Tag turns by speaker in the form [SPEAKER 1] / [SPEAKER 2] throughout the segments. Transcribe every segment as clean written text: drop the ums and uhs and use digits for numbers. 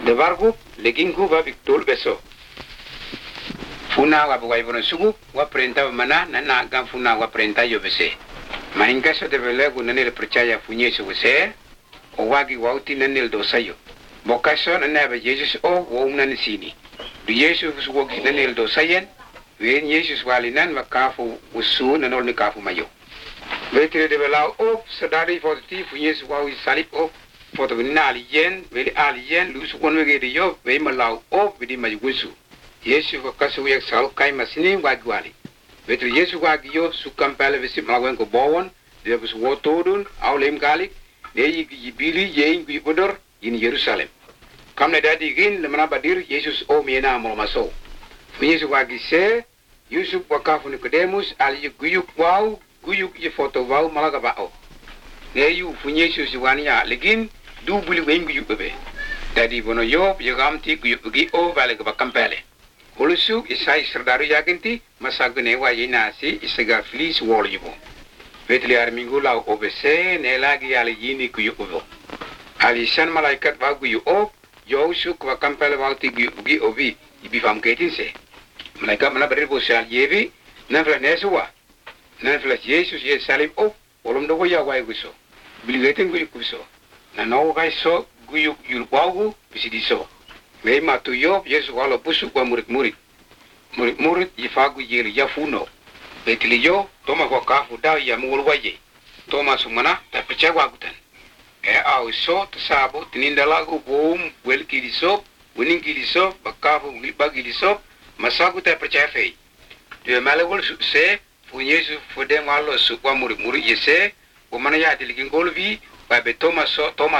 [SPEAKER 1] de bargu legingu ba victor beso funa wa bwai bono sugu wa prenta mana na gam funa wa prenta yo bese mainga so de belego nene le percaya funye su bese o wagi wauti nene do sayo bokaso nene ba jesus o wo nene sini du yesu su wogi nene do sayen wen yesus walinan makafu usu nene ni kafu mayo betre de belao o sadari positif funye su wa salip o foto na alien veli alien lu su kon wege de yo ve malau o vidi majugusu yesu ko kasu yak sal kai masini wagwali betre yesu wagi yo su kampale visi malawen ko bowon de bus wotodun awlem galik de yi bili yein bi bodor in jerusalem kamne dadi gin le mana badir yesus o mena mo maso fu yesu wagi se yusuf wakafu nikodemus ali guyuk waw guyuk ye foto waw malaga bao ne yu fu yesus wania legin du buli wen guyuk bebe dadi bono yo yogamti guyuk gi o vale ko kampale Ulusu isai serdaru yakinti masagune wa yinasi isaga flis wol yibo vetli armingu la obese ne lagi ali yini ku yubo ali san malaikat wa gu yo yo suk wa kampel wa ti gi obi ibi fam ketin se malaikat mana berir bo sal yebi na fla neswa na fla jesus ye salim o olum do ya wa guso bilgetin gu kuso na no ga so gu yul bagu bisidi so me matu yo yesu wala busu kwa murid yifagu yeli yafuno betili yo toma kwa kafu da ya mulwaje toma sumana ta pechawa gutan au so tsabo tininda lagu boom welki so winning so bakafu bagi so masagu ta pechafe de malawol se fu yesu fu de malo su kwa murid yese o mana ya dilgin golvi ba be thomas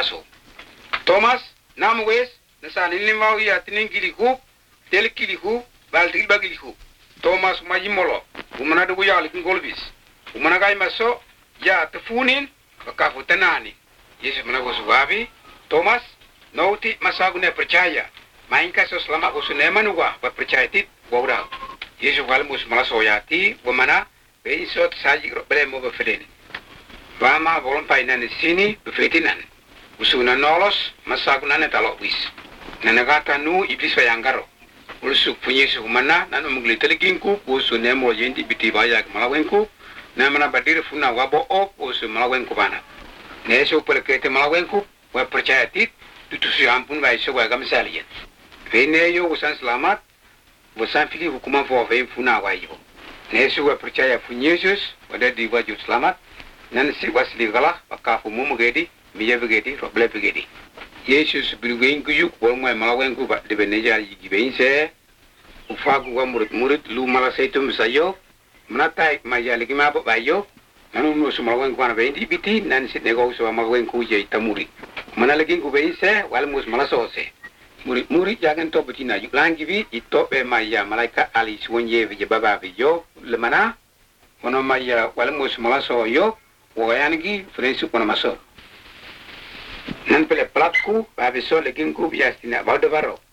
[SPEAKER 1] namwes nasani limaw ya tinin kiliku tel kiliku baltil bagiliku thomas majimolo umana dugu ya likin golbis umana gay maso ya tafunin bakafu tanani yesu mana go subabi thomas nauti masagune percaya mainka so selama usune manuwa ba percaya tit wawra yesu galmus malaso yati umana be isot saji bele mo ba feden bama bolon painan sini befetinan usuna nolos masaguna ne talo wis nanagata nu iblis bayangaro ulusu punye su mana nanu mugli teleginku usu nemo yendi biti bayak malawenku na mana badir funa wabo op usu malawenku bana neso perkete malawenku wa percaya tit tutusi ampun bai so wa gamsaliyen vene yo usan selamat usan fili hukuman fo fe funa wayo neso wa percaya funyesus wada di wajud selamat nan si wasli gala pakafu mumugedi miyebegedi roblebegedi yesus bilwen guyuk wol moy malawen ku ba de beneja yi bense ufagu wa murid lu mala seitum sayo mnatai majali ki mabo bayo nanu no sumawen ku na bendi biti nan sit nego so malawen ku je tamuri manalagin ku bense wal mus mala sose murid jagan to betina yu langi bi ito be maya malaika ali suonye bi baba bi yo le mana wono maya wal mus mala so yo wo yangi frensu kono maso nan pele platku ba beso legin ku biastina ba de baro